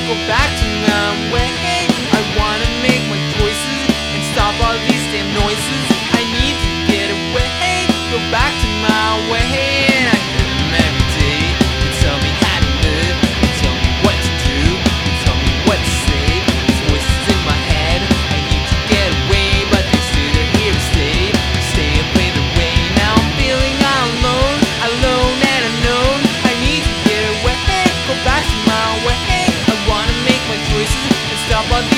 go back to my way. I wanna make my choices and stop all these damn noises. I need to get away, go back to my way. And I hear them every day. They tell me how to live, they tell me what to do, they tell me what to say. These voices in my head, I need to get away, but they say they're here to stay. Stay and play the way. Now I'm feeling all alone, alone and unknown. I need to get away, go back to my way. I wanna make my choices and stop all